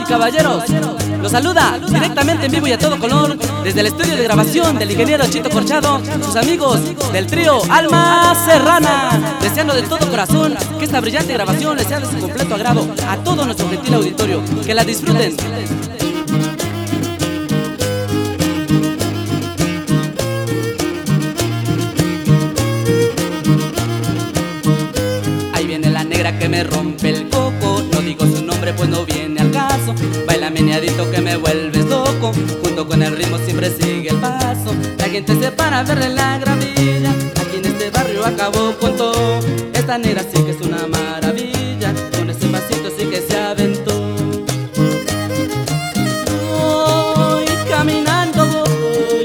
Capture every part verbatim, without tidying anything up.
caballeros, los saluda directamente en vivo y a todo color desde el estudio de grabación del ingeniero Chito Corchado, sus amigos del trío Alma Serrana, deseando de todo corazón que esta brillante grabación les sea de su completo agrado a todo nuestro gentil auditorio, que la disfruten. Ahí viene la negra que me rompe el coco, no digo su nombre pues no viene al caso. Baila meneadito que me vuelves loco, junto con el ritmo siempre sigue el paso. La gente se para a verle la gravilla, aquí en este barrio acabó con todo. Esta negra sí que es una maravilla, con ese pasito sí que se aventó. Voy caminando voy,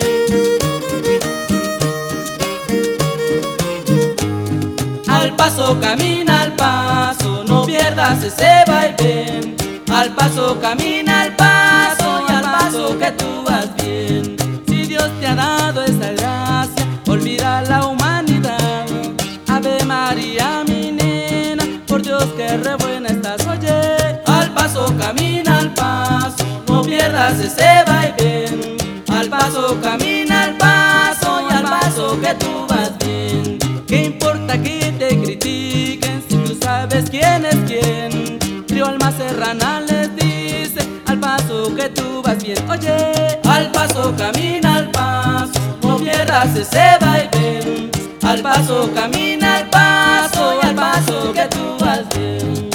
al paso camina al paso, no pierdas ese vaivén. Al paso camina al paso y al paso que tú vas bien. Si Dios te ha dado esa gracia, olvida la humanidad. Ave María mi nena, por Dios que re buena estás, oye. Al paso camina al paso, no pierdas ese vaivén. Al paso camina al paso y al paso que tú vas bien. ¿Qué importa que te critiquen si tú sabes quién es quién? Trío Alma Serrana les dice, al paso que tú vas bien, oye. Al paso camina al paso, no pierdas ese vaivén. Al paso camina al paso y al paso que tú vas bien.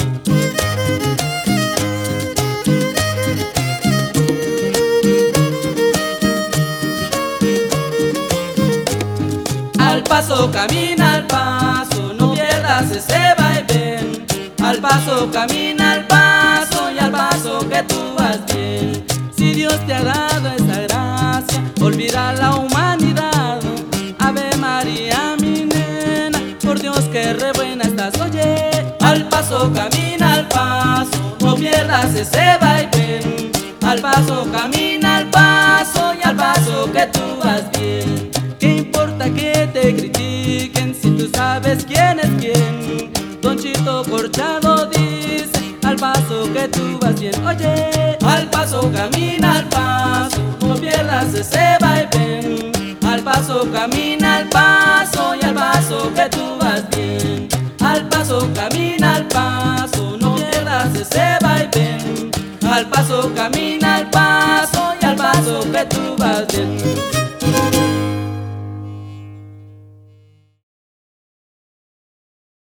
Al paso camina al paso, no pierdas ese vaivén. Al paso camina al paso y al paso que tú vas bien. Si Dios te ha dado esa gracia, olvida la humanidad. Ave María mi nena, por Dios que re buena estás, oye. Al paso camina al paso, no pierdas ese vaivén. Al paso camina al paso y al paso que tú vas bien. ¿Qué importa que te critiquen si tú sabes quién es quién? Don Chito Corchado dice, al paso que tú vas bien, oye. Al paso camina al paso, no pierdas ese vaivén. Al paso camina al paso y al paso que tú vas bien. Al paso camina al paso, no pierdas ese vaivén. Al paso camina al paso y al paso que tú vas bien.